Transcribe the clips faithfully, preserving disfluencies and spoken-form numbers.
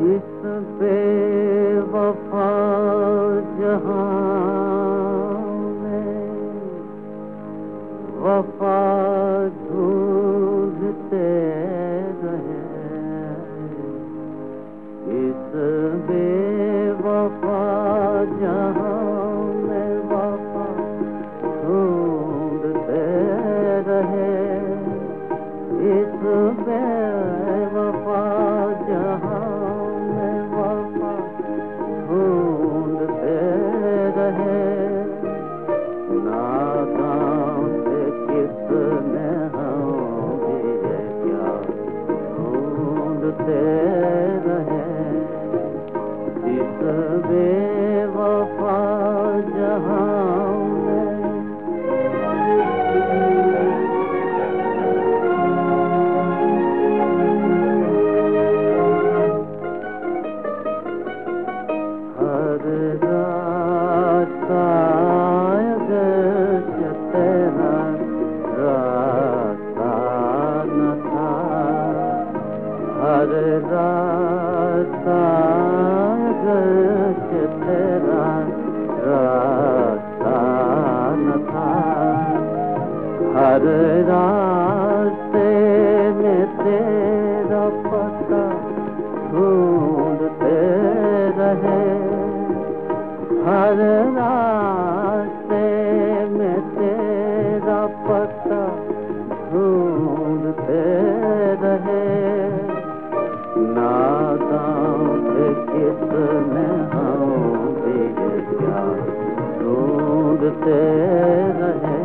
इस बेवफा जहां में वफा ढूंढते रहे। इस बेवफा जहां में वफा ढूंढते रहे। इस बेवफा जहां में वफा ढूंढते रहे। नादान से किसने हम ये क्या ढूंढते रहे। इस बेवफा जहां में हर रास्ता अगर तेरा रास्ता न था। हर रास्ता अगर तेरा रास्ता न था। हर रास्ते में तेरा पता ढूंढते रहे। हर रास्ते में तेरा पता ढूंढते रहे। नादान से किसने हम ये क्या ढूंढते रहे।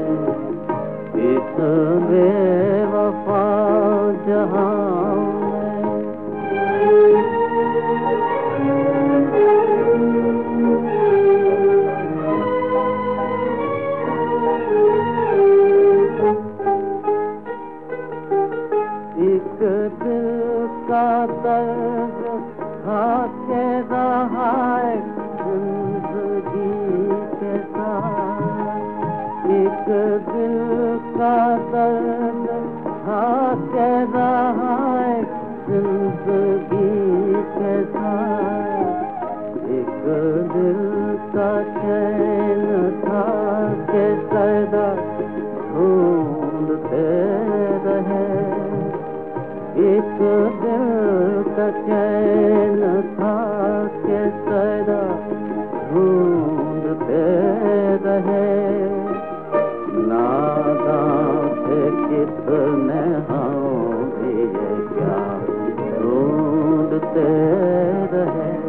इस बेवफा जहां में एक दिल का दर्द भागे रहा है जिंदगी के साथ। एक दिल का दर्द भागे रहा है जिंदगी के साथ। एक दिल का चैन था के सदा ढूंढते रहे। एक दिल का चैन था के सदा ढूंढते रहे। नादान से किसने हम ये क्या ढूंढते रहे।